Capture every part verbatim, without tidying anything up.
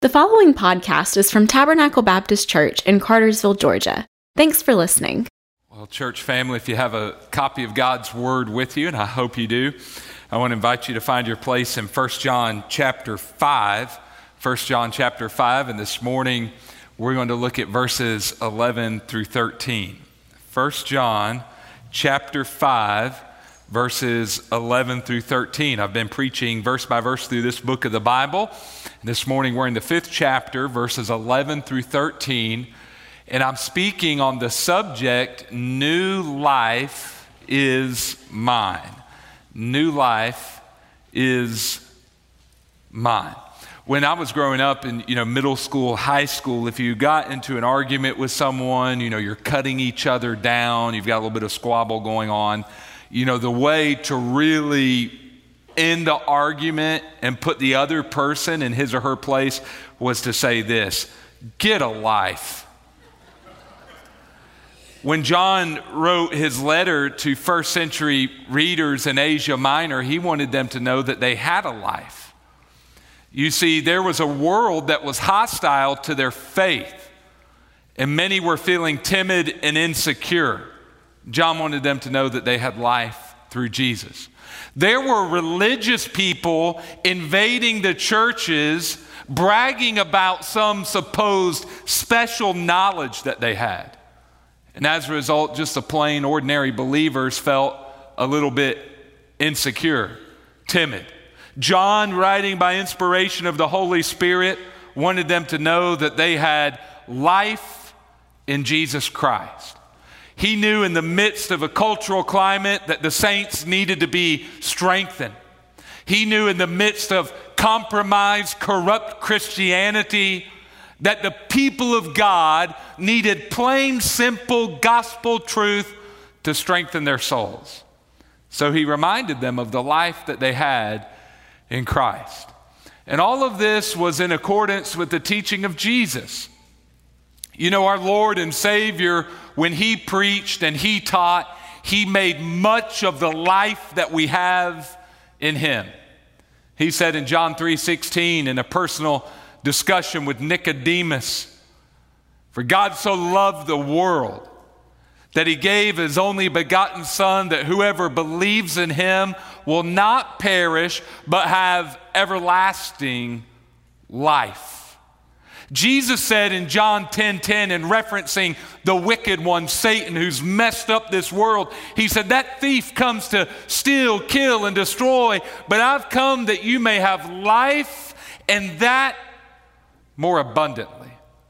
The following podcast is from Tabernacle Baptist Church in Cartersville, Georgia. Thanks for listening. Well, church family, if you have a copy of God's Word with you, and I hope you do, I want to invite you to find your place in First John chapter five. First John chapter five, and this morning we're going to look at verses eleven through thirteen. First John chapter five, verses eleven through thirteen. I've been preaching verse by verse through this book of the Bible. This morning we're in the fifth chapter, verses eleven through thirteen, and I'm speaking on the subject, New Life is Mine. New life is mine. When I was growing up in, you know, middle school, high school, if you got into an argument with someone, you know, you're cutting each other down, you've got a little bit of squabble going on, you know, the way to really end the argument and put the other person in his or her place was to say this: get a life. When John wrote his letter to first century readers in Asia Minor, he wanted them to know that they had a life. You see, there was a world that was hostile to their faith, and many were feeling timid and insecure. John wanted them to know that they had life through Jesus. There were religious people invading the churches, bragging about some supposed special knowledge that they had. And as a result, just the plain, ordinary believers felt a little bit insecure, timid. John, writing by inspiration of the Holy Spirit, wanted them to know that they had life in Jesus Christ. He knew in the midst of a cultural climate that the saints needed to be strengthened. He knew in the midst of compromised, corrupt Christianity that the people of God needed plain, simple gospel truth to strengthen their souls. So he reminded them of the life that they had in Christ. And all of this was in accordance with the teaching of Jesus. You know, our Lord and Savior, when he preached and he taught, he made much of the life that we have in him. He said in John three sixteen, in a personal discussion with Nicodemus, "For God so loved the world that he gave his only begotten Son, that whoever believes in him will not perish, but have everlasting life." Jesus said in John ten ten, in referencing the wicked one, Satan, who's messed up this world, he said, "That thief comes to steal, kill, and destroy, but I've come that you may have life, and that more abundantly."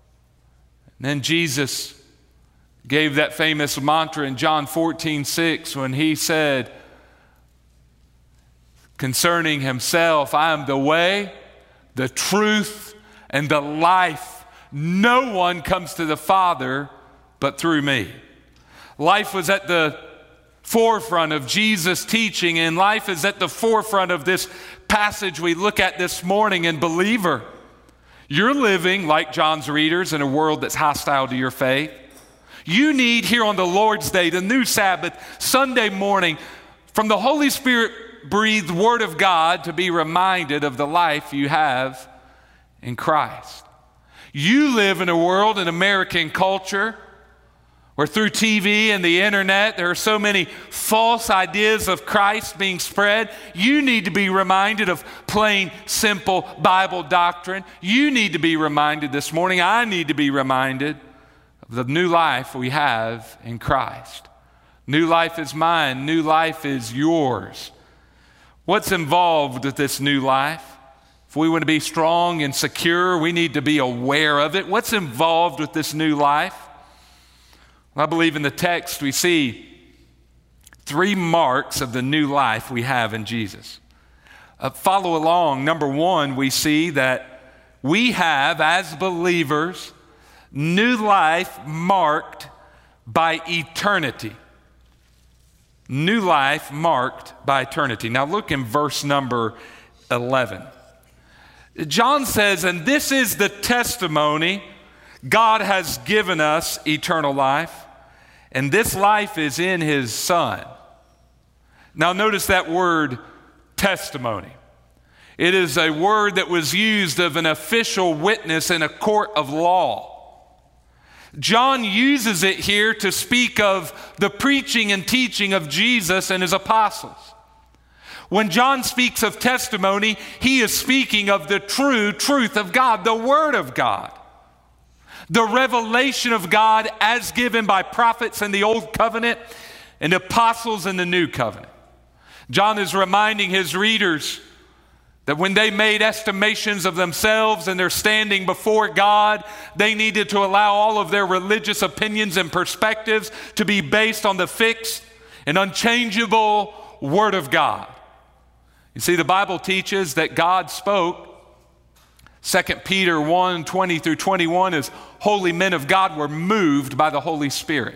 And then Jesus gave that famous mantra in John fourteen six when he said concerning himself, "I am the way, the truth, and the life. No one comes to the Father but through me." Life was at the forefront of Jesus' teaching, and life is at the forefront of this passage we look at this morning. And believer, you're living, like John's readers, in a world that's hostile to your faith. You need, here on the Lord's Day, the new Sabbath, Sunday morning, from the Holy Spirit-breathed Word of God, to be reminded of the life you have in Christ. You live in a world, in American culture, where through T V and the internet, there are so many false ideas of Christ being spread. You need to be reminded of plain, simple Bible doctrine. You need to be reminded this morning, I need to be reminded of the new life we have in Christ. New life is mine. New life is yours. What's involved with this new life? If we want to be strong and secure, we need to be aware of it. What's involved with this new life? Well, I believe in the text we see three marks of the new life we have in Jesus. Uh, follow along. Number one, we see that we have, as believers, new life marked by eternity. New life marked by eternity. Now look in verse number eleven. John says, "And this is the testimony, God has given us eternal life, and this life is in his Son." Now notice that word testimony. It is a word that was used of an official witness in a court of law. John uses it here to speak of the preaching and teaching of Jesus and his apostles. When John speaks of testimony, he is speaking of the true truth of God, the Word of God, the revelation of God as given by prophets in the Old Covenant and apostles in the New Covenant. John is reminding his readers that when they made estimations of themselves and their standing before God, they needed to allow all of their religious opinions and perspectives to be based on the fixed and unchangeable Word of God. You see, the Bible teaches that God spoke. Second Peter one, twenty through twenty-one is holy men of God were moved by the Holy Spirit.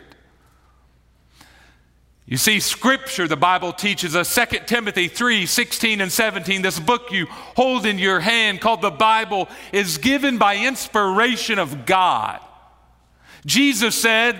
You see, Scripture, the Bible teaches us, Second Timothy three, sixteen and seventeen, this book you hold in your hand called the Bible is given by inspiration of God. Jesus said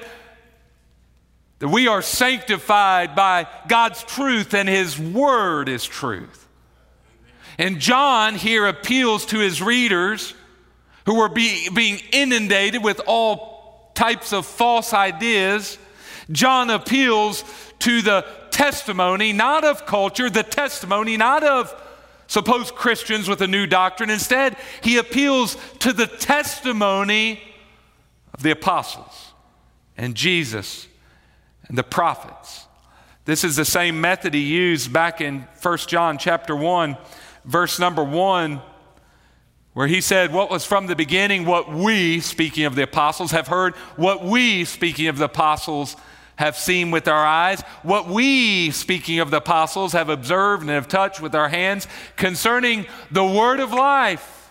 that we are sanctified by God's truth and His Word is truth. And John here appeals to his readers who were be, being inundated with all types of false ideas. John appeals to the testimony, not of culture, the testimony, not of supposed Christians with a new doctrine. Instead, he appeals to the testimony of the apostles and Jesus and the prophets. This is the same method he used back in First John chapter one, verse number one, where he said, what was from the beginning, what we, speaking of the apostles, have heard, what we, speaking of the apostles, have seen with our eyes, what we, speaking of the apostles, have observed and have touched with our hands concerning the word of life.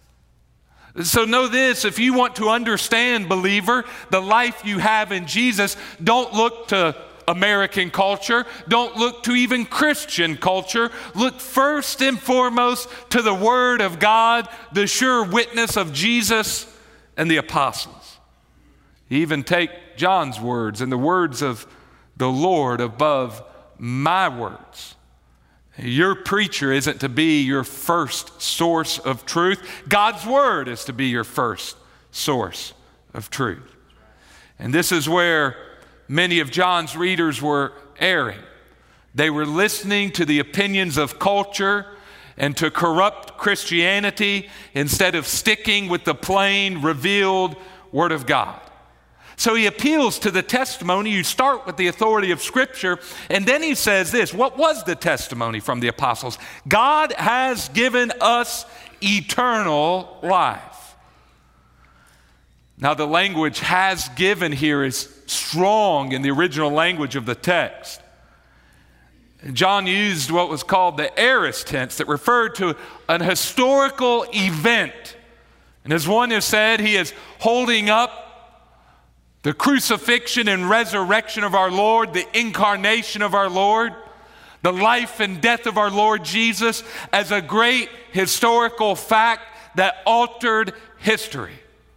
So know this, if you want to understand, believer, the life you have in Jesus, don't look to American culture, don't look to even Christian culture. Look first and foremost to the Word of God, the sure witness of Jesus and the apostles. Even take John's words and the words of the Lord above my words. Your preacher isn't to be your first source of truth. God's Word is to be your first source of truth. And this is where many of John's readers were erring. They were listening to the opinions of culture and to corrupt Christianity instead of sticking with the plain, revealed Word of God. So he appeals to the testimony. You start with the authority of Scripture, and then he says this, what was the testimony from the apostles? God has given us eternal life. Now the language has given here is strong in the original language of the text. John used what was called the aorist tense that referred to an historical event. And as one has said, he is holding up the crucifixion and resurrection of our Lord, the incarnation of our Lord, the life and death of our Lord Jesus as a great historical fact that altered history.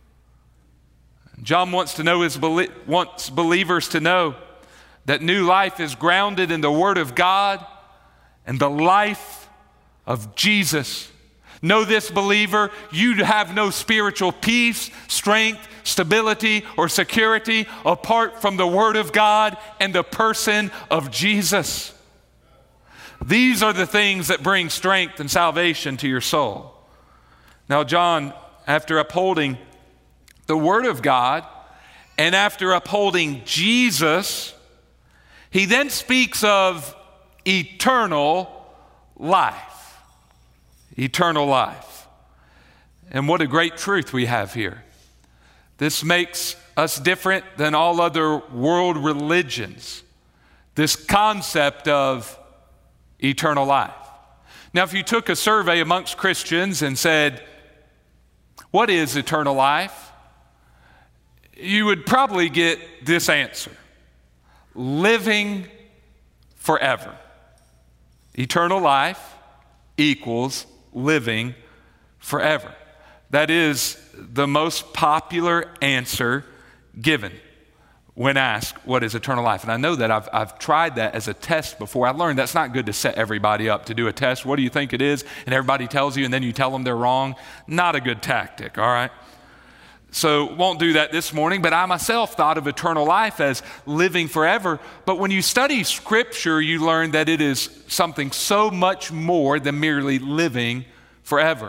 John wants to know his wants believers to know that new life is grounded in the Word of God and the life of Jesus. Know this, believer, you have no spiritual peace, strength, stability, or security apart from the Word of God and the person of Jesus. These are the things that bring strength and salvation to your soul. Now, John, after upholding the Word of God and after upholding Jesus, he then speaks of eternal life. Eternal life. And what a great truth we have here. This makes us different than all other world religions. This concept of eternal life. Now, if you took a survey amongst Christians and said, what is eternal life? You would probably get this answer. Living forever. Eternal life equals living forever. That is the most popular answer given. when asked, what is eternal life? And I know that I've, I've tried that as a test before. I learned that's not good to set everybody up to do a test. What do you think it is? And everybody tells you, and then you tell them they're wrong. Not a good tactic, all right? So won't do that this morning, but I myself thought of eternal life as living forever. But when you study Scripture, you learn that it is something so much more than merely living forever.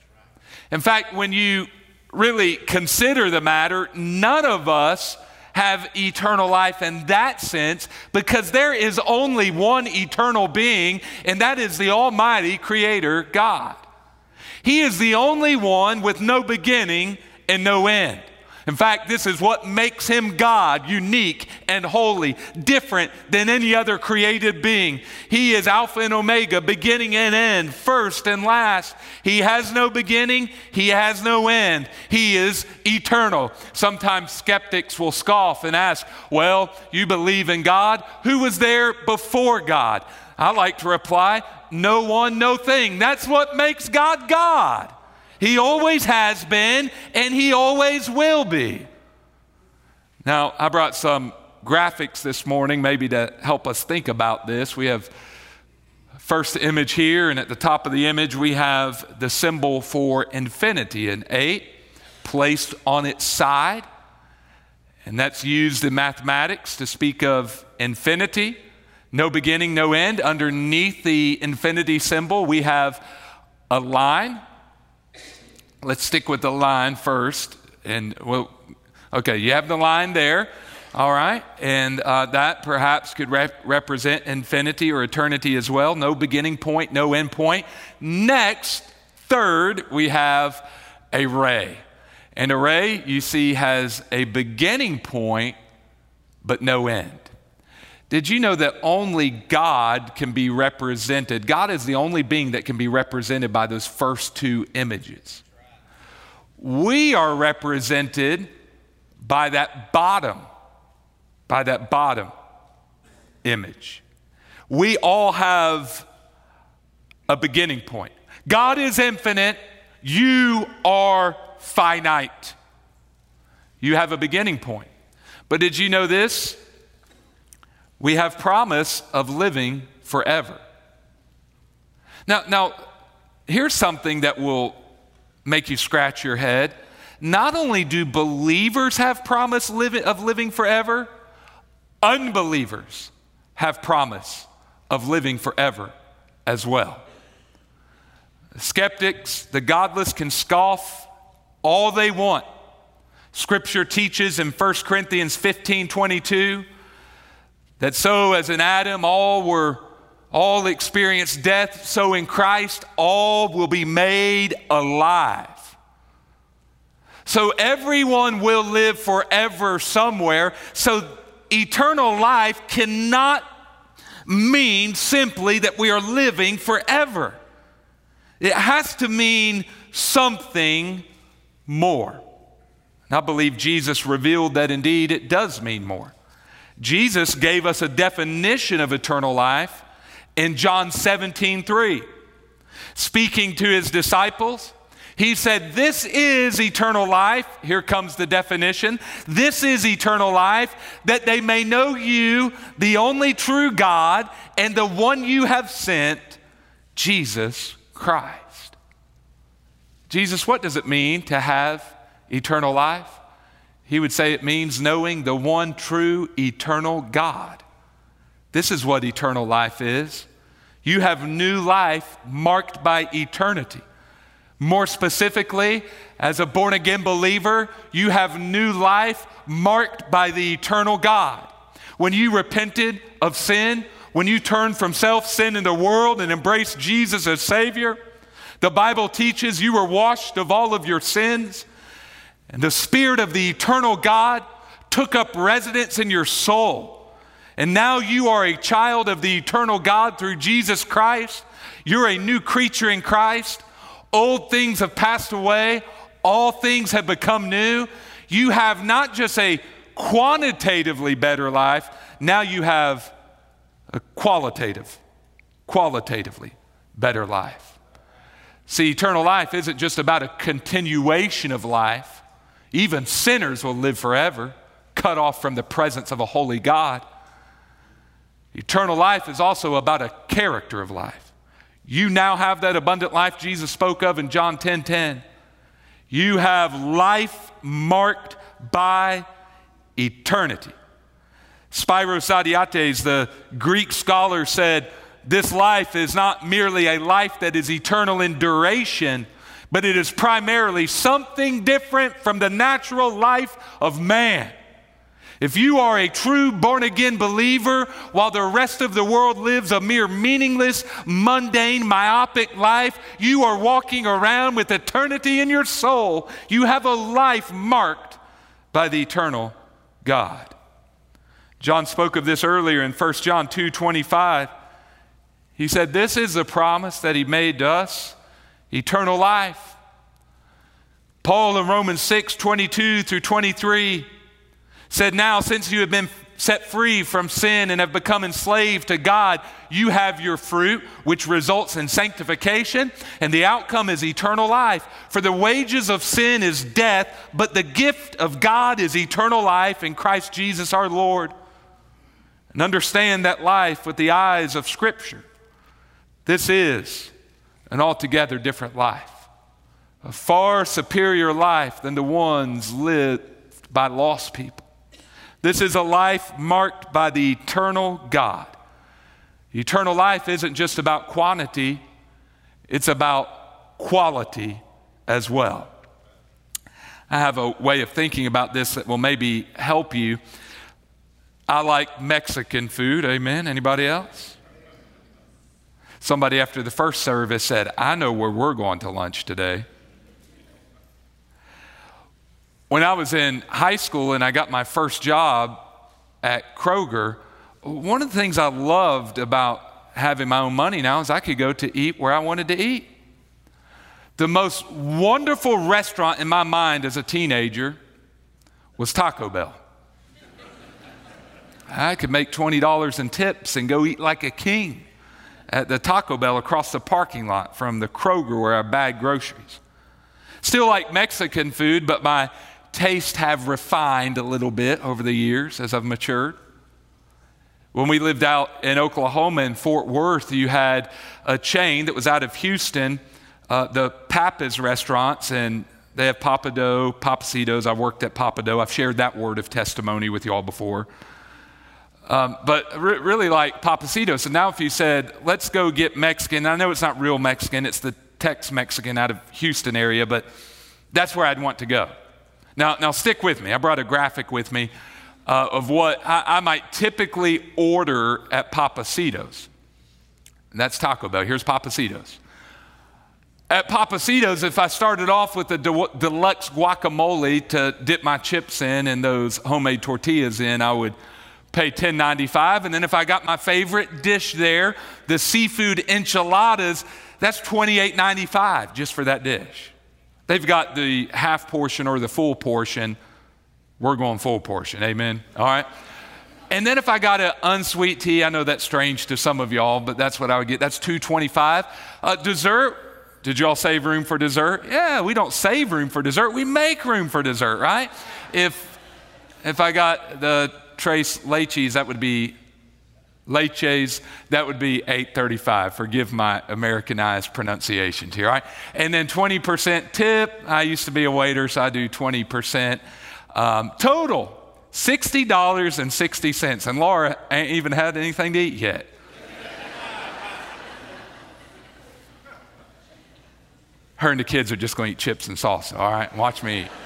In fact, when you really consider the matter, none of us have eternal life in that sense, because there is only one eternal being, and that is the Almighty Creator God. He is the only one with no beginning and no end. In fact, this is what makes him God, unique and holy, different than any other created being. He is Alpha and Omega, beginning and end, first and last. He has no beginning, he has no end. He is eternal. Sometimes skeptics will scoff and ask, well, you believe in God? Who was there before God? I like to reply, no one, no thing. That's what makes God God. He always has been, and he always will be. Now, I brought some graphics this morning, maybe to help us think about this. We have first image here, and at the top of the image, we have the symbol for infinity, an eight placed on its side. And that's used in mathematics to speak of infinity, no beginning, no end. Underneath the infinity symbol, we have a line. Let's stick with the line first. And well, okay, you have the line there. All right. And uh, that perhaps could rep- represent infinity or eternity as well. No beginning point, no end point. Next, third, we have a ray. And a ray, you see, has a beginning point, but no end. Did you know that only God can be represented? God is the only being that can be represented by those first two images. We are represented by that bottom, by that bottom image. We all have a beginning point. God is infinite. You are finite. You have a beginning point. But did you know this? We have promise of living forever. Now, now, here's something that will make you scratch your head. Not only do believers have promise of living forever, unbelievers have promise of living forever as well. Skeptics, the godless, can scoff all they want. Scripture teaches in First Corinthians fifteen twenty-two that so as in Adam all were all experienced death, so in Christ all will be made alive. So everyone will live forever somewhere. So eternal life cannot mean simply that we are living forever. It has to mean something more. And I believe Jesus revealed that indeed it does mean more. Jesus gave us a definition of eternal life in John seventeen three. Speaking to his disciples, he said, this is eternal life. Here comes the definition. This is eternal life, that they may know you, the only true God, and the one you have sent, Jesus Christ. Jesus, what does it mean to have eternal life? He would say it means knowing the one true eternal God. This is what eternal life is. You have new life marked by eternity. More specifically, as a born-again believer, you have new life marked by the eternal God. When you repented of sin, when you turned from self, sin, in the world and embraced Jesus as Savior, the Bible teaches you were washed of all of your sins, and the Spirit of the eternal God took up residence in your soul. And now you are a child of the eternal God through Jesus Christ. You're a new creature in Christ. Old things have passed away. All things have become new. You have not just a quantitatively better life. Now you have a qualitative, qualitatively better life. See, eternal life isn't just about a continuation of life. Even sinners will live forever. cut off from the presence of a holy God. Eternal life is also about a character of life. You now have that abundant life Jesus spoke of in John ten ten. You have life marked by eternity. Spiros Zodhiates, the Greek scholar, said, this life is not merely a life that is eternal in duration, but it is primarily something different from the natural life of man. If you are a true born-again believer, while the rest of the world lives a mere meaningless, mundane, myopic life, you are walking around with eternity in your soul. You have a life marked by the eternal God. John spoke of this earlier in First John two twenty-five. He said, this is the promise that he made to us, eternal life. Paul in Romans six twenty-two through twenty-three said, now since you have been set free from sin and have become enslaved to God, you have your fruit, which results in sanctification, and the outcome is eternal life. For the wages of sin is death, but the gift of God is eternal life in Christ Jesus our Lord. And understand that life with the eyes of Scripture. This is an altogether different life, a far superior life than the ones lived by lost people. This is a life marked by the eternal God. Eternal life isn't just about quantity, it's about quality as well. I have a way of thinking about this that will maybe help you. I like Mexican food, amen? Anybody else? Somebody after the first service said, I know where we're going to lunch today. When I was in high school and I got my first job at Kroger, one of the things I loved about having my own money now is I could go to eat where I wanted to eat. The most wonderful restaurant in my mind as a teenager was Taco Bell. I could make twenty dollars in tips and go eat like a king at the Taco Bell across the parking lot from the Kroger where I bagged groceries. Still like Mexican food, but my tastes have refined a little bit over the years as I've matured. When we lived out in Oklahoma in Fort Worth, you had a chain that was out of Houston, uh, the Pappas restaurants, and they have Pappadeaux, Pappasitos. I worked at Pappadeaux. I've shared that word of testimony with you all before. Um, but re- really like Pappasitos. So now if you said, let's go get Mexican, I know it's not real Mexican, it's the Tex-Mexican out of Houston area, but that's where I'd want to go. Now, now stick with me. I brought a graphic with me uh, of what I, I might typically order at Pappasitos. And that's Taco Bell. Here's Pappasitos. At Pappasitos, if I started off with the de- deluxe guacamole to dip my chips in and those homemade tortillas in, I would pay ten ninety-five. And then if I got my favorite dish there, the seafood enchiladas, that's twenty-eight ninety-five just for that dish. They've got the half portion or the full portion. We're going full portion, amen? All right. And then if I got an unsweet tea, I know that's strange to some of y'all, but that's what I would get. That's two twenty-five. Uh, dessert, did y'all save room for dessert? Yeah, we don't save room for dessert. We make room for dessert, right? If, if I got the tres leches, that would be leches, that would be eight thirty-five. Forgive my Americanized pronunciations here, all right? And then twenty percent tip. I used to be a waiter, so I do twenty percent. Um, total, sixty dollars and sixty cents. And Laura ain't even had anything to eat yet. Her and the kids are just going to eat chips and salsa, all right? Watch me eat.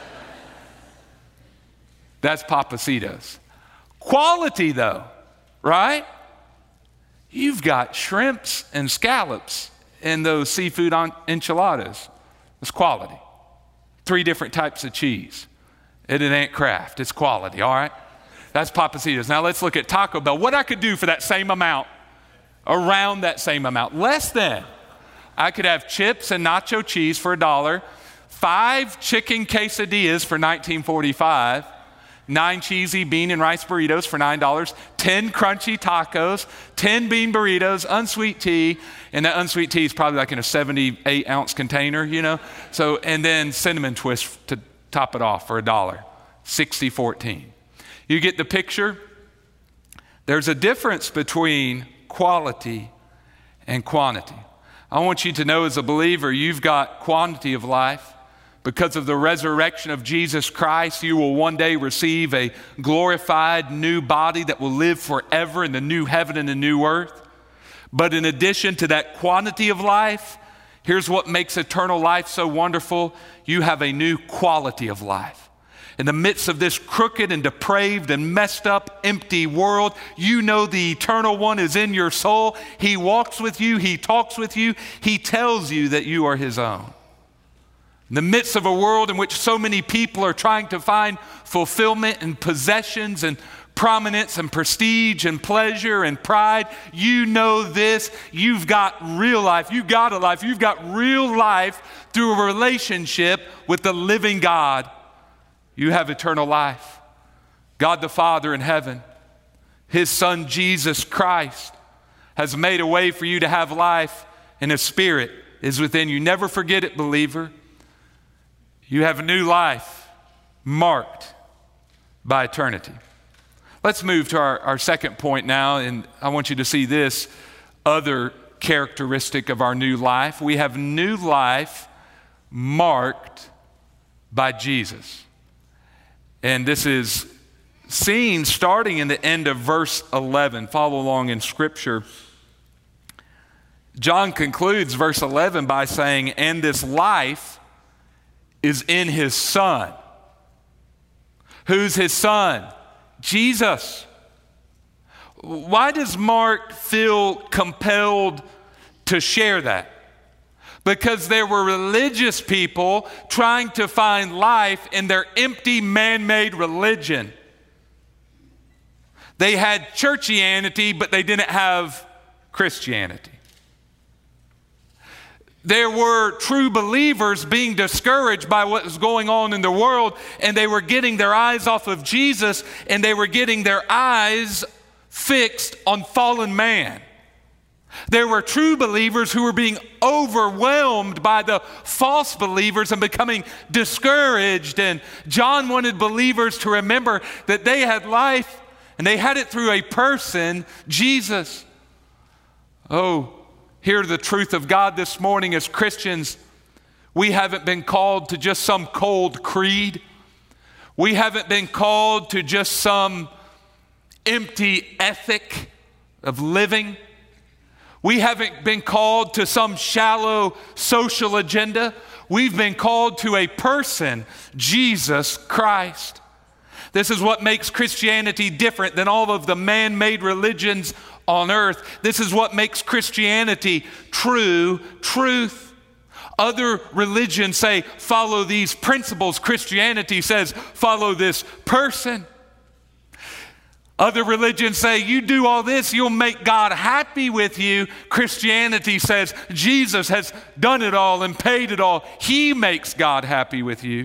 That's Pappasitos. Quality, though, right? You've got shrimps and scallops in those seafood enchiladas. It's quality. Three different types of cheese. It ain't craft. It's quality, all right? That's Pappasitos. Now let's look at Taco Bell. What I could do for that same amount, around that same amount, less than. I could have chips and nacho cheese for a dollar, five chicken quesadillas for nineteen forty-five, nine cheesy bean and rice burritos for nine dollars, ten crunchy tacos, ten bean burritos, unsweet tea, and that unsweet tea is probably like in a seventy-eight ounce container, you know? So, and then cinnamon twist to top it off for a dollar, sixty fourteen. You get the picture? There's a difference between quality and quantity. I want you to know as a believer, you've got quantity of life. Because of the resurrection of Jesus Christ, you will one day receive a glorified new body that will live forever in the new heaven and the new earth. But in addition to that quantity of life, here's what makes eternal life so wonderful. You have a new quality of life. In the midst of this crooked and depraved and messed up, empty world, you know the eternal one is in your soul. He walks with you. He talks with you. He tells you that you are his own. In the midst of a world in which so many people are trying to find fulfillment and possessions and prominence and prestige and pleasure and pride, you know this. You've got real life. You've got a life. You've got real life through a relationship with the living God. You have eternal life. God the Father in heaven, his Son Jesus Christ has made a way for you to have life, and his Spirit is within you. Never forget it, believer. You have a new life marked by eternity. Let's move to our, our second point now, and I want you to see this other characteristic of our new life. We have new life marked by Jesus. And this is seen starting in the end of verse eleven. Follow along in Scripture. John concludes verse eleven by saying, "And this life is in his Son." Who's his Son? Jesus. Why does Mark feel compelled to share that? Because there were religious people trying to find life in their empty man-made religion. They had churchianity, but they didn't have Christianity. There were true believers being discouraged by what was going on in the world, and they were getting their eyes off of Jesus, and they were getting their eyes fixed on fallen man. There were true believers who were being overwhelmed by the false believers and becoming discouraged. And John wanted believers to remember that they had life, and they had it through a person, Jesus. Oh, hear the truth of God this morning. As Christians, we haven't been called to just some cold creed. We haven't been called to just some empty ethic of living. We haven't been called to some shallow social agenda. We've been called to a person, Jesus Christ. This is what makes Christianity different than all of the man-made religions on earth. This is what makes Christianity true truth. Other religions say, follow these principles. Christianity says, follow this person. Other religions say, you do all this, you'll make God happy with you. Christianity says, Jesus has done it all and paid it all. He makes God happy with you.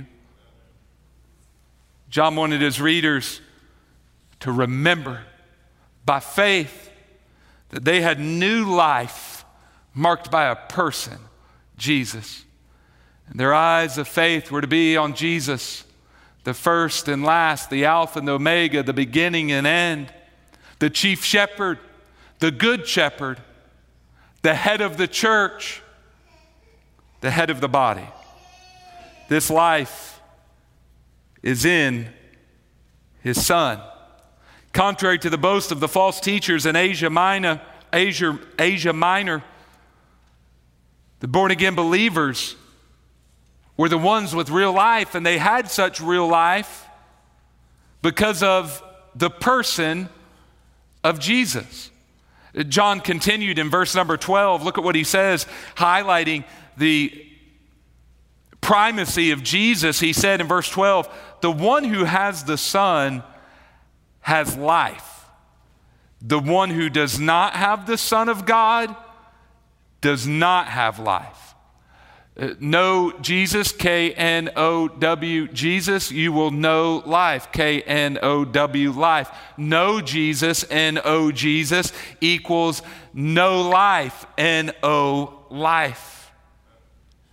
John wanted his readers to remember by faith that they had new life marked by a person, Jesus. And their eyes of faith were to be on Jesus, the first and last, the Alpha and the Omega, the beginning and end, the chief shepherd, the good shepherd, the head of the church, the head of the body. This life is in his Son. Contrary to the boast of the false teachers in Asia Minor, Asia, Asia Minor, the born-again believers were the ones with real life, and they had such real life because of the person of Jesus. John continued in verse number twelve. Look at what he says, highlighting the primacy of Jesus. He said in verse twelve, "The one who has the Son has life. The one who does not have the Son of God does not have life." Uh, know Jesus, K N O W, Jesus, you will know life, K N O W, life. Know Jesus, N O Jesus, equals know life, N O life.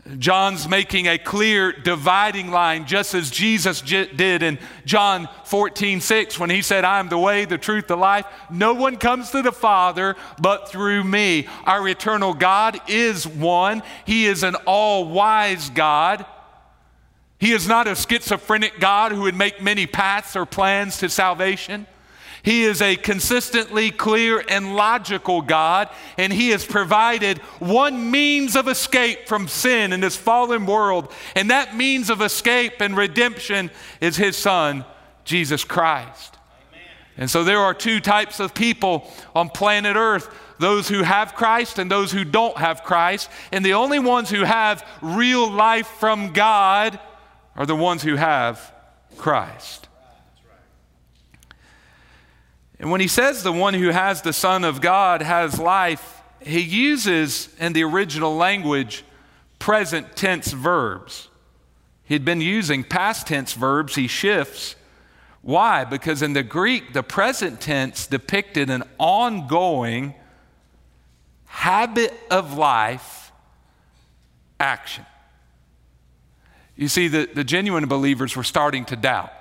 John's making a clear dividing line, just as Jesus j- did in John fourteen six when he said, I am the way, the truth, the life. No one comes to the Father but through me. Our eternal God is one. He is an all-wise God. He is not a schizophrenic God who would make many paths or plans to salvation. He is a consistently clear and logical God, and he has provided one means of escape from sin in this fallen world, and that means of escape and redemption is his Son, Jesus Christ. Amen. And so there are two types of people on planet Earth, those who have Christ and those who don't have Christ, and the only ones who have real life from God are the ones who have Christ. And when he says the one who has the Son of God has life, he uses in the original language present tense verbs. He'd been using past tense verbs, he shifts. Why? Because in the Greek, the present tense depicted an ongoing habit of life action. You see, the, the genuine believers were starting to doubt.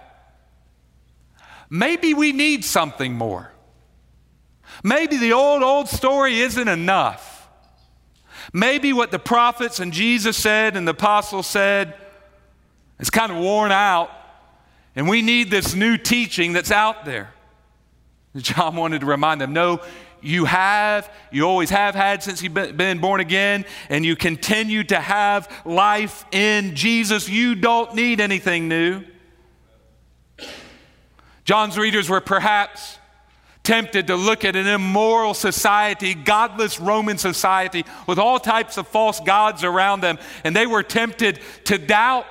Maybe we need something more. Maybe the old, old story isn't enough. Maybe what the prophets and Jesus said and the apostles said is kind of worn out, and we need this new teaching that's out there. John wanted to remind them, no, you have, you always have had since you've been born again, and you continue to have life in Jesus. You don't need anything new. John's readers were perhaps tempted to look at an immoral society, godless Roman society with all types of false gods around them, and they were tempted to doubt,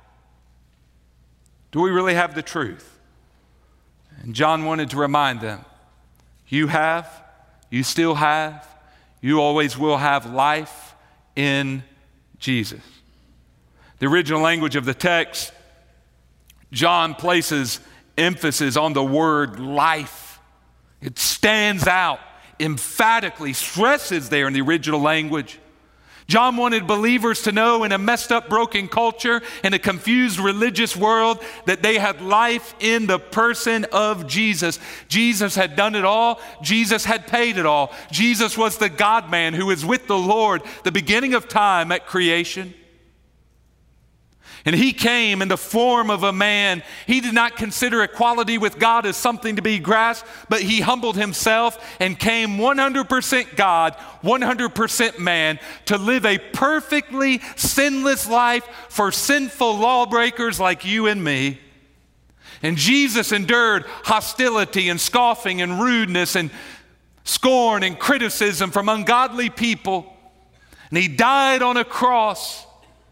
do we really have the truth? And John wanted to remind them, you have, you still have, you always will have life in Jesus. The original language of the text, John places emphasis on the word life. It stands out emphatically, stresses there in the original language. John wanted believers to know in a messed up, broken culture, in a confused religious world, that they had life in the person of Jesus. Jesus had done it all. Jesus had paid it all. Jesus was the God-man who was with the Lord, the beginning of time at creation. And he came in the form of a man. He did not consider equality with God as something to be grasped, but he humbled himself and came one hundred percent God, one hundred percent man, to live a perfectly sinless life for sinful lawbreakers like you and me. And Jesus endured hostility and scoffing and rudeness and scorn and criticism from ungodly people. And he died on a cross,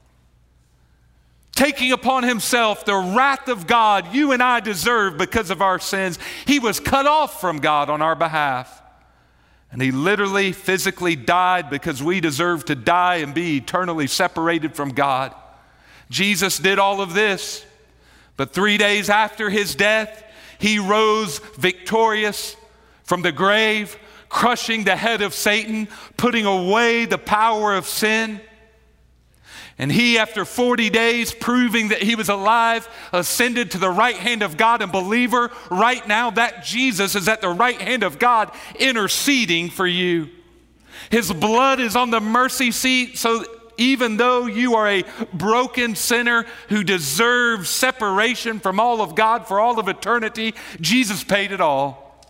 taking upon himself the wrath of God you and I deserve because of our sins. He was cut off from God on our behalf. And he literally, physically died because we deserve to die and be eternally separated from God. Jesus did all of this, but three days after his death, he rose victorious from the grave, crushing the head of Satan, putting away the power of sin. And he, after forty days, proving that he was alive, ascended to the right hand of God. And believer, right now that Jesus is at the right hand of God interceding for you. His blood is on the mercy seat, so even though you are a broken sinner who deserves separation from all of God for all of eternity, Jesus paid it all.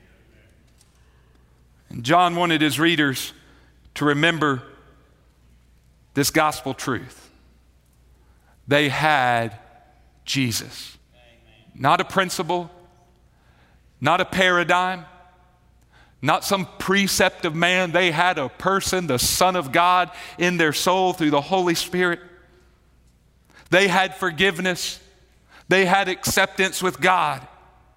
And John wanted his readers to remember this gospel truth. They had Jesus. Not a principle, not a paradigm, not some precept of man. They had a person, the Son of God, in their soul through the Holy Spirit. They had forgiveness. They had acceptance with God.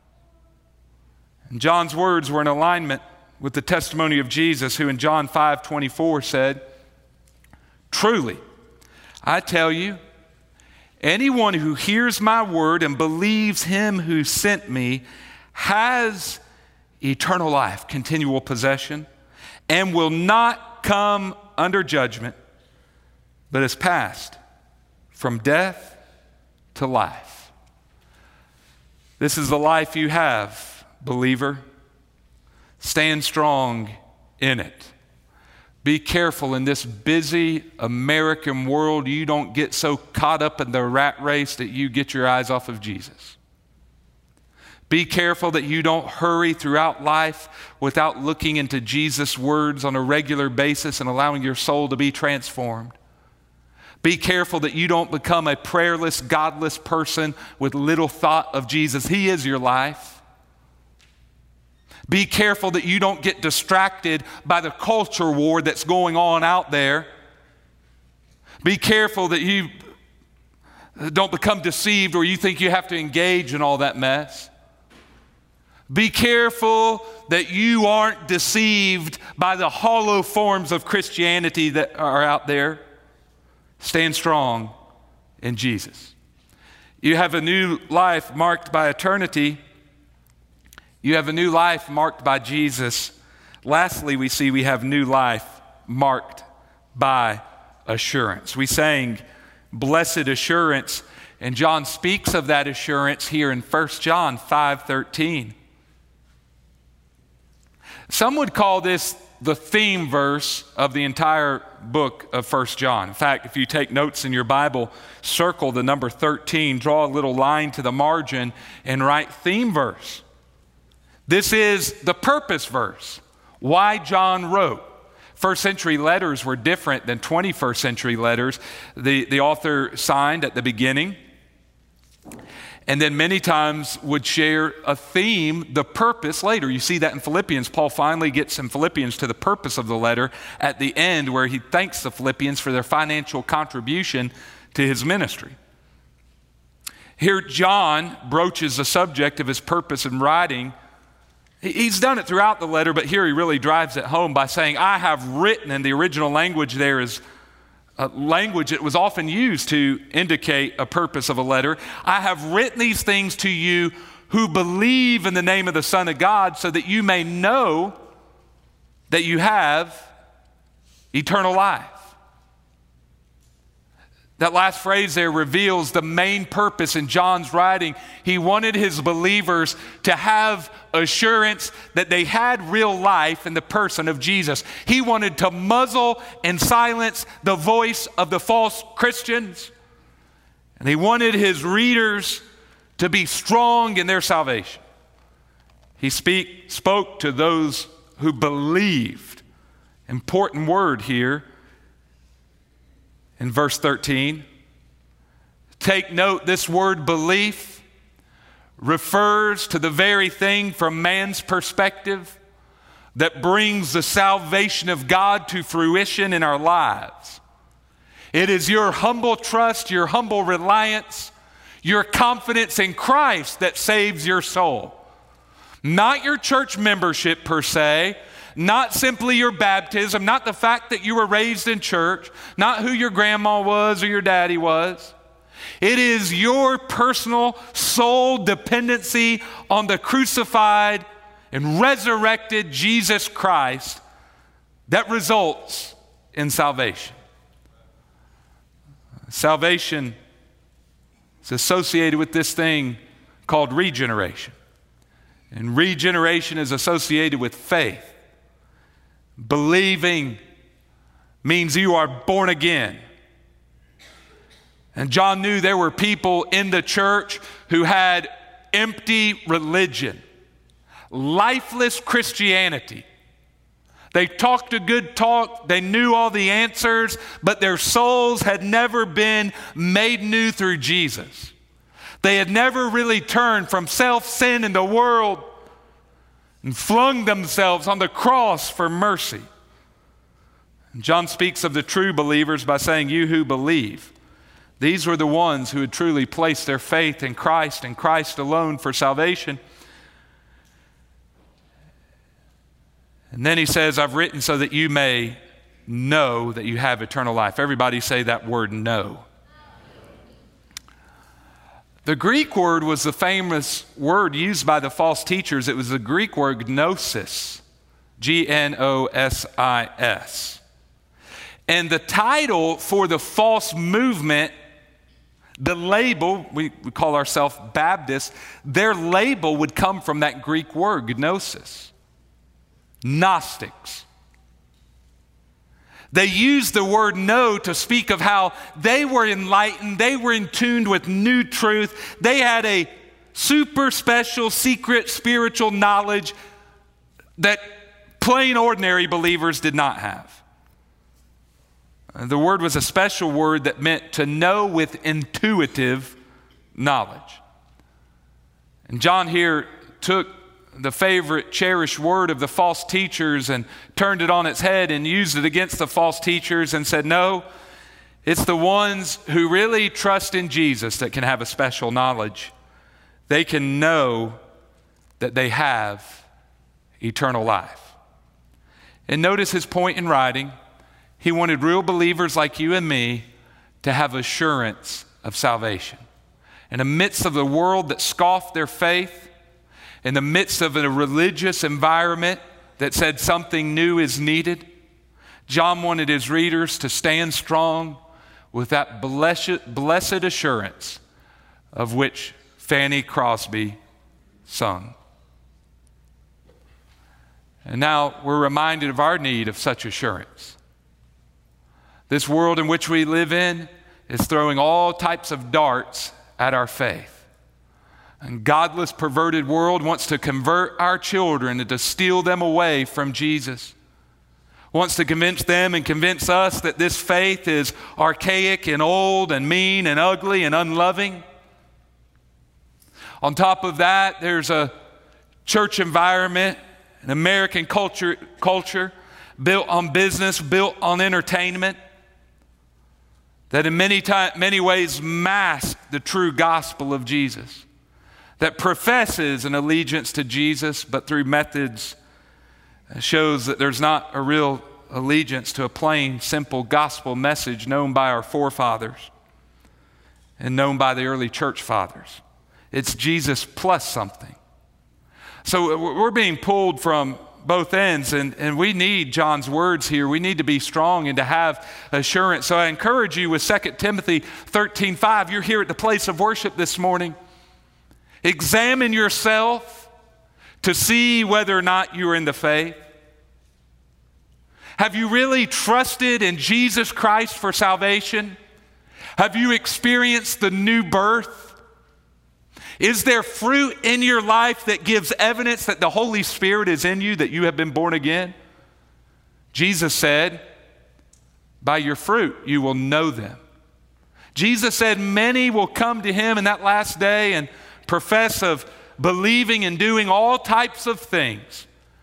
And John's words were in alignment with the testimony of Jesus, who in John five twenty-four said, truly, I tell you, anyone who hears my word and believes him who sent me has eternal life, continual possession, and will not come under judgment, but has passed from death to life. This is the life you have, believer. Stand strong in it. Be careful in this busy American world you don't get so caught up in the rat race that you get your eyes off of Jesus. Be careful that you don't hurry throughout life without looking into Jesus' words on a regular basis and allowing your soul to be transformed. Be careful that you don't become a prayerless, godless person with little thought of Jesus. He is your life. Be careful that you don't get distracted by the culture war that's going on out there. Be careful that you don't become deceived or you think you have to engage in all that mess. Be careful that you aren't deceived by the hollow forms of Christianity that are out there. Stand strong in Jesus. You have a new life marked by eternity. You have a new life marked by Jesus. Lastly, we see we have new life marked by assurance. We sang blessed assurance, and John speaks of that assurance here in First John five thirteen. Some would call this the theme verse of the entire book of First John. In fact, if you take notes in your Bible, circle the number thirteen, draw a little line to the margin, and write theme verse. This is the purpose verse, why John wrote. First century letters were different than twenty-first century letters. The, the author signed at the beginning, and then many times would share a theme, the purpose, later. You see that in Philippians. Paul finally gets in Philippians to the purpose of the letter at the end, where he thanks the Philippians for their financial contribution to his ministry. Here, John broaches the subject of his purpose in writing. He's done it throughout the letter, but here he really drives it home by saying, I have written, and the original language there is a language that was often used to indicate a purpose of a letter. I have written these things to you who believe in the name of the Son of God, so that you may know that you have eternal life. That last phrase there reveals the main purpose in John's writing. He wanted his believers to have assurance that they had real life in the person of Jesus. He wanted to muzzle and silence the voice of the false Christians. And he wanted his readers to be strong in their salvation. He speak, spoke to those who believed. Important word here. In verse thirteen, take note, this word belief refers to the very thing from man's perspective that brings the salvation of God to fruition in our lives. It is your humble trust, your humble reliance, your confidence in Christ that saves your soul. Not your church membership per se, not simply your baptism, not the fact that you were raised in church, not who your grandma was or your daddy was. It is your personal soul dependency on the crucified and resurrected Jesus Christ that results in salvation. Salvation is associated with this thing called regeneration. And regeneration is associated with faith. Believing means you are born again. And John knew there were people in the church who had empty religion, lifeless Christianity. They talked a good talk, they knew all the answers, but their souls had never been made new through Jesus. They had never really turned from self, sin, and the world and flung themselves on the cross for mercy. And John speaks of the true believers by saying, you who believe. These were the ones who had truly placed their faith in Christ and Christ alone for salvation. And then he says, I've written so that you may know that you have eternal life. Everybody say that word, know. The Greek word was the famous word used by the false teachers. It was the Greek word gnosis, G N O S I S. And the title for the false movement, the label, we, we call ourselves Baptists, their label would come from that Greek word, gnosis. Gnostics. They used the word know to speak of how they were enlightened, they were in tune with new truth, they had a super special, secret, spiritual knowledge that plain, ordinary believers did not have. The word was a special word that meant to know with intuitive knowledge. And John here took the favorite, cherished word of the false teachers and turned it on its head and used it against the false teachers and said, no, it's the ones who really trust in Jesus that can have a special knowledge. They can know that they have eternal life. And notice his point in writing. He wanted real believers like you and me to have assurance of salvation. In the midst of the world that scoffed their faith, in the midst of a religious environment that said something new is needed, John wanted his readers to stand strong with that blessed, blessed assurance of which Fanny Crosby sung. And now we're reminded of our need of such assurance. This world in which we live in is throwing all types of darts at our faith. A godless, perverted world wants to convert our children and to steal them away from Jesus. Wants to convince them and convince us that this faith is archaic and old and mean and ugly and unloving. On top of that, there's a church environment, an American culture, culture built on business, built on entertainment, that in many, time, many ways mask the true gospel of Jesus, that professes an allegiance to Jesus, but through methods shows that there's not a real allegiance to a plain, simple gospel message known by our forefathers and known by the early church fathers. It's Jesus plus something. So we're being pulled from both ends, and, and we need John's words here. We need to be strong and to have assurance. So I encourage you with Second Timothy thirteen five. You're here at the place of worship this morning. Examine yourself to see whether or not you're in the faith. Have you really trusted in Jesus Christ for salvation? Have you experienced the new birth? Is there fruit in your life that gives evidence that the Holy Spirit is in you, that you have been born again? Jesus said, by your fruit you will know them. Jesus said many will come to him in that last day and profess of believing and doing all types of things.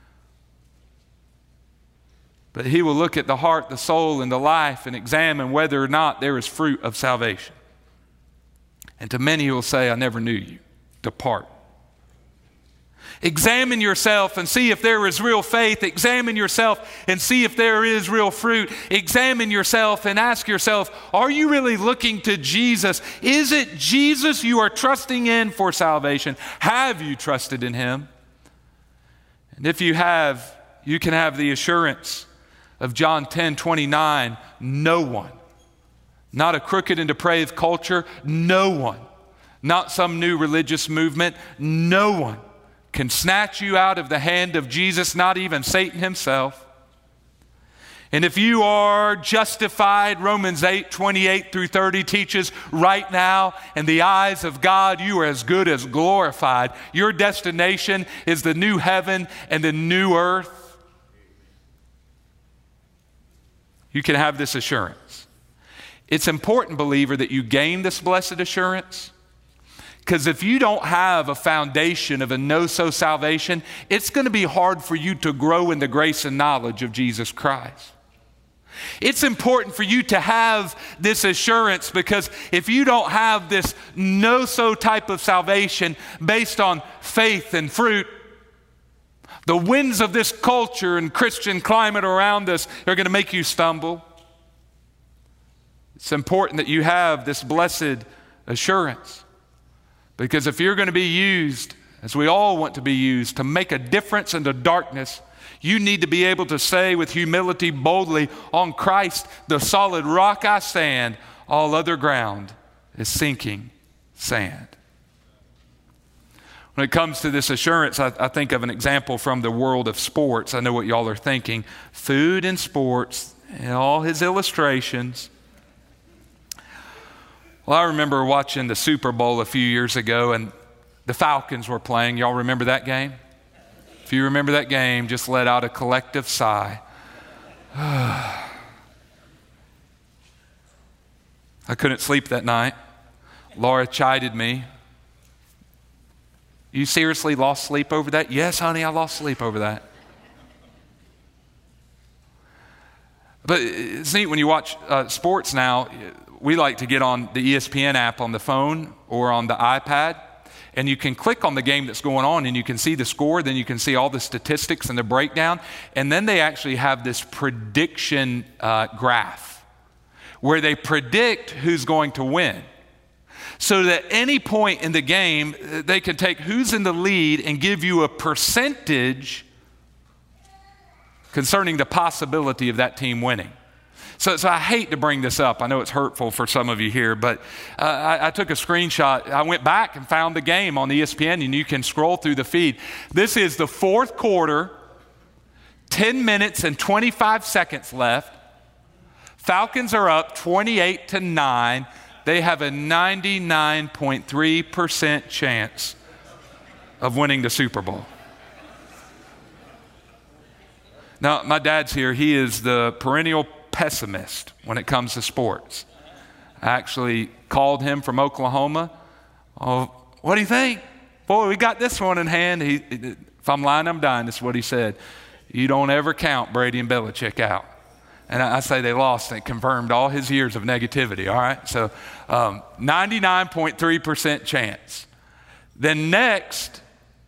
But he will look at the heart, the soul, and the life and examine whether or not there is fruit of salvation. And to many he will say, I never knew you. Depart. Examine yourself and see if there is real faith. Examine yourself and see if there is real fruit. Examine yourself and ask yourself, are you really looking to Jesus? Is it Jesus you are trusting in for salvation? Have you trusted in him? And if you have, you can have the assurance of John ten twenty-nine. No one, not a crooked and depraved culture, no one, not some new religious movement, no one can snatch you out of the hand of Jesus, not even Satan himself. And if you are justified, Romans eight twenty-eight through thirty teaches right now, in the eyes of God, you are as good as glorified. Your destination is the new heaven and the new earth. You can have this assurance. It's important, believer, that you gain this blessed assurance. Because if you don't have a foundation of a no-so salvation, it's going to be hard for you to grow in the grace and knowledge of Jesus Christ. It's important for you to have this assurance, because if you don't have this no-so type of salvation based on faith and fruit, the winds of this culture and Christian climate around us are going to make you stumble. It's important that you have this blessed assurance. Because if you're going to be used, as we all want to be used, to make a difference in the darkness, You need to be able to say with humility boldly, on Christ, the solid rock I stand, all other ground is sinking sand. When it comes to this assurance, I, I think of an example from the world of sports. I know what y'all are thinking. Food and sports and all his illustrations. Well, I remember watching the Super Bowl a few years ago, and the Falcons were playing. Y'all remember that game? If you remember that game, just let out a collective sigh. I couldn't sleep that night. Laura chided me. You seriously lost sleep over that? Yes, honey, I lost sleep over that. But it's neat when you watch uh, sports now. We like to get on the E S P N app on the phone or on the iPad, and you can click on the game that's going on and you can see the score, then you can see all the statistics and the breakdown, and then they actually have this prediction uh, graph where they predict who's going to win. So that at any point in the game, they can take who's in the lead and give you a percentage concerning the possibility of that team winning. So, so I hate to bring this up. I know it's hurtful for some of you here, but uh, I, I took a screenshot. I went back and found the game on E S P N, and you can scroll through the feed. This is the fourth quarter, ten minutes and twenty-five seconds left. Falcons are up twenty-eight to nine. They have a ninety-nine point three percent chance of winning the Super Bowl. Now, my dad's here. He is the perennial pessimist when it comes to sports. I actually called him from Oklahoma. Oh, what do you think? Boy, we got this one in hand. He, if I'm lying, I'm dying. This is what he said. You don't ever count Brady and Belichick out. And I say they lost, and it confirmed all his years of negativity, all right? So um, ninety-nine point three percent chance. Then next,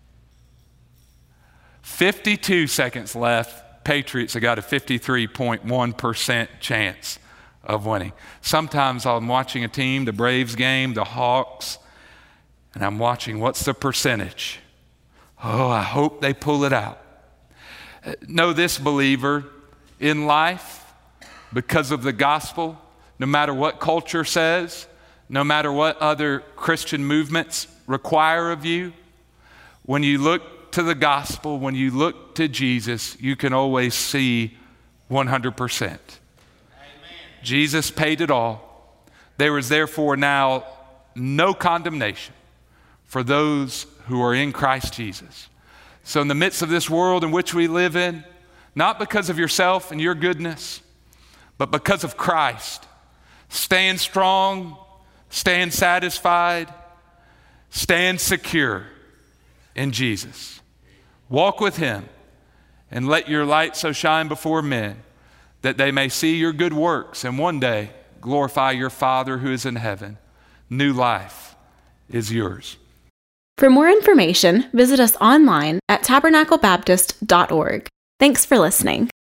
fifty-two seconds left, Patriots have got a fifty-three point one percent chance of winning. Sometimes I'm watching a team, the Braves game, the Hawks, and I'm watching what's the percentage. Oh, I hope they pull it out. Know this, believer, in life, because of the gospel, no matter what culture says, no matter what other Christian movements require of you, when you look to the gospel, when you look to Jesus, you can always see one hundred percent. Amen. Jesus paid it all. There is therefore now no condemnation for those who are in Christ Jesus. So in the midst of this world in which we live in, not because of yourself and your goodness, but because of Christ, stand strong, stand satisfied, stand secure in Jesus. Walk with him and let your light so shine before men that they may see your good works and one day glorify your Father who is in heaven. New life is yours. For more information, visit us online at tabernacle baptist dot org. Thanks for listening.